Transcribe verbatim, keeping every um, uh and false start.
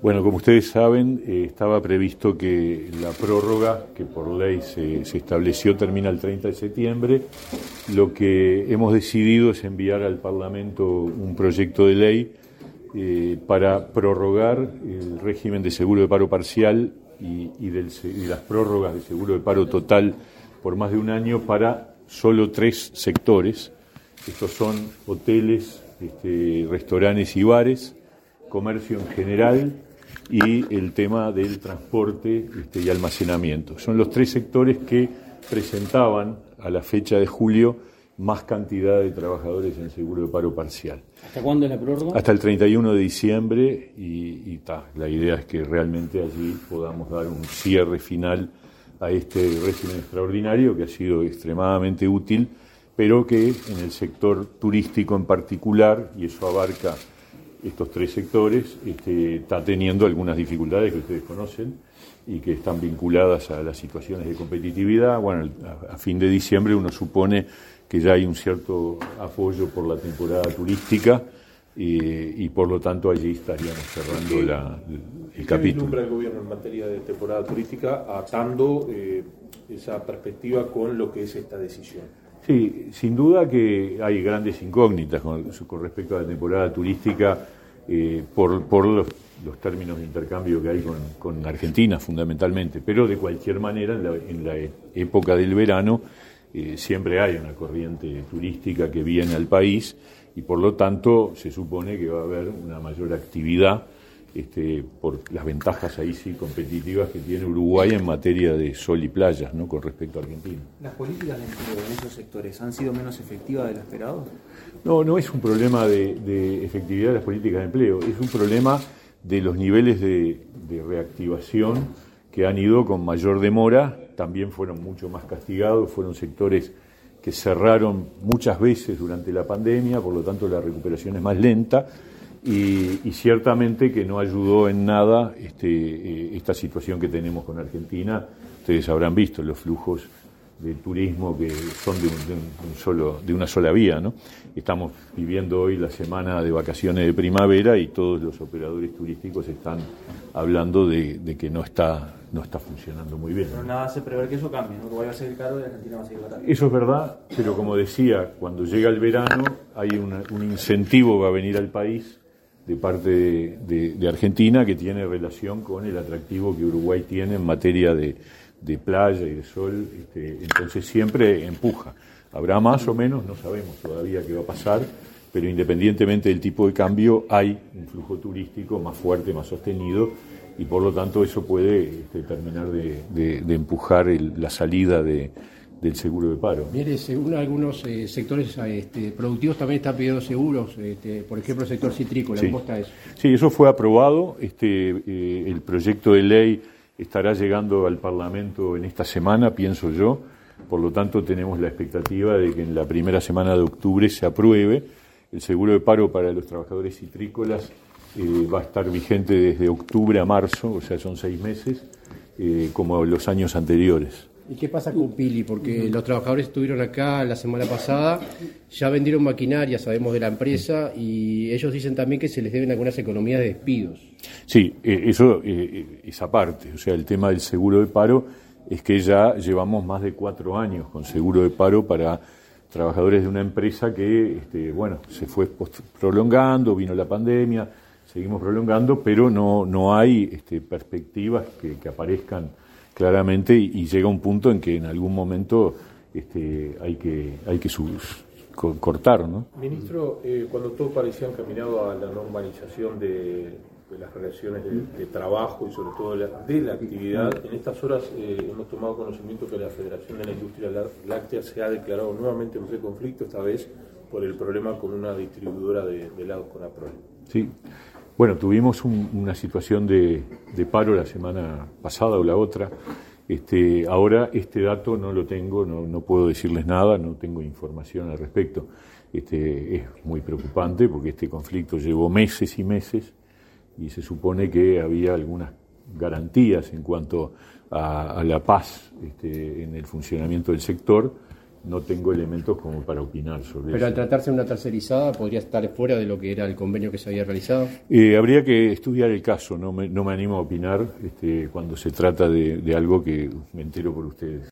Bueno, como ustedes saben, eh, estaba previsto que la prórroga, que por ley se, se estableció, termina el treinta de septiembre. Lo que hemos decidido es enviar al Parlamento un proyecto de ley eh, para prorrogar el régimen de seguro de paro parcial y, y, del, y las prórrogas de seguro de paro total por más de un año para solo tres sectores. Estos son hoteles, este, restaurantes y bares, comercio en general y el tema del transporte este, y almacenamiento. Son los tres sectores que presentaban a la fecha de julio más cantidad de trabajadores en seguro de paro parcial. ¿Hasta cuándo es la prórroga? Hasta el treinta y uno de diciembre y, y ta, la idea es que realmente allí podamos dar un cierre final a este régimen extraordinario que ha sido extremadamente útil, pero que en el sector turístico en particular, y eso abarca estos tres sectores, este, está teniendo algunas dificultades que ustedes conocen y que están vinculadas a las situaciones de competitividad. Bueno, a, a fin de diciembre uno supone que ya hay un cierto apoyo por la temporada turística eh, y por lo tanto allí estaríamos cerrando la, el, el capítulo. ¿Qué vislumbra el gobierno en materia de temporada turística atando eh, esa perspectiva con lo que es esta decisión? Sí, sin duda que hay grandes incógnitas con, con respecto a la temporada turística eh, por, por los, los términos de intercambio que hay con, con Argentina fundamentalmente, pero de cualquier manera en la, en la época del verano eh, siempre hay una corriente turística que viene al país y por lo tanto se supone que va a haber una mayor actividad Este, por las ventajas ahí sí competitivas que tiene Uruguay en materia de sol y playas, ¿no?, con respecto a Argentina. ¿Las políticas de empleo en esos sectores han sido menos efectivas de lo esperado? No, no es un problema de, de efectividad de las políticas de empleo, es un problema de los niveles de, de reactivación que han ido con mayor demora, también fueron mucho más castigados, fueron sectores que cerraron muchas veces durante la pandemia, por lo tanto la recuperación es más lenta. Y, y ciertamente que no ayudó en nada este, eh, esta situación que tenemos con Argentina. Ustedes habrán visto los flujos de turismo que son de, un, de, un, de, un solo, de una sola vía, ¿no? Estamos viviendo hoy la semana de vacaciones de primavera y todos los operadores turísticos están hablando de, de que no está, no está funcionando muy bien. Pero nada hace prever que eso cambie, ¿no? Que vaya a ser caro y Argentina va a seguir barato. Eso es verdad, pero como decía, cuando llega el verano hay una, un incentivo va a venir al país de parte de, de, de Argentina que tiene relación con el atractivo que Uruguay tiene en materia de, de playa y de sol, este, entonces siempre empuja. Habrá más o menos, no sabemos todavía qué va a pasar, pero independientemente del tipo de cambio hay un flujo turístico más fuerte, más sostenido y por lo tanto eso puede este, terminar de, de, de empujar el, la salida de del seguro de paro. Mire, según algunos eh, sectores este, productivos también están pidiendo seguros, este, por ejemplo el sector citrícola, sí. ¿Cómo está eso? Sí, eso fue aprobado, este, eh, el proyecto de ley estará llegando al Parlamento en esta semana, pienso yo, por lo tanto tenemos la expectativa de que en la primera semana de octubre se apruebe. El seguro de paro para los trabajadores citrícolas eh, va a estar vigente desde octubre a marzo, o sea son seis meses, eh, como los años anteriores. ¿Y qué pasa con Pili? Porque los trabajadores estuvieron acá la semana pasada, ya vendieron maquinaria, sabemos de la empresa, y ellos dicen también que se les deben algunas economías de despidos. Sí, eh, eso eh, es aparte, o sea, el tema del seguro de paro es que ya llevamos más de cuatro años con seguro de paro para trabajadores de una empresa que, este, bueno, se fue prolongando, vino la pandemia, seguimos prolongando, pero no, no hay este, perspectivas que, que aparezcan claramente y, y llega un punto en que en algún momento este, hay que hay que sub, cortar, ¿no? Ministro, eh, cuando todo parecía encaminado a la normalización de, de las relaciones de, de trabajo y sobre todo de la, de la actividad, en estas horas eh, hemos tomado conocimiento que la Federación de la Industria Láctea se ha declarado nuevamente en preconflicto, esta vez por el problema con una distribuidora de, de helados con Aprol. Sí. Bueno, tuvimos un, una situación de, de paro la semana pasada o la otra. Este, ahora este dato no lo tengo, no, no puedo decirles nada, no tengo información al respecto. Este, es muy preocupante porque este conflicto llevó meses y meses y se supone que había algunas garantías en cuanto a, a la paz este, en el funcionamiento del sector no tengo elementos como para opinar sobre Pero eso. al tratarse de una tercerizada, ¿podría estar fuera de lo que era el convenio que se había realizado? Eh, habría que estudiar el caso, no me, no me animo a opinar este, cuando se trata de, de algo que me entero por ustedes.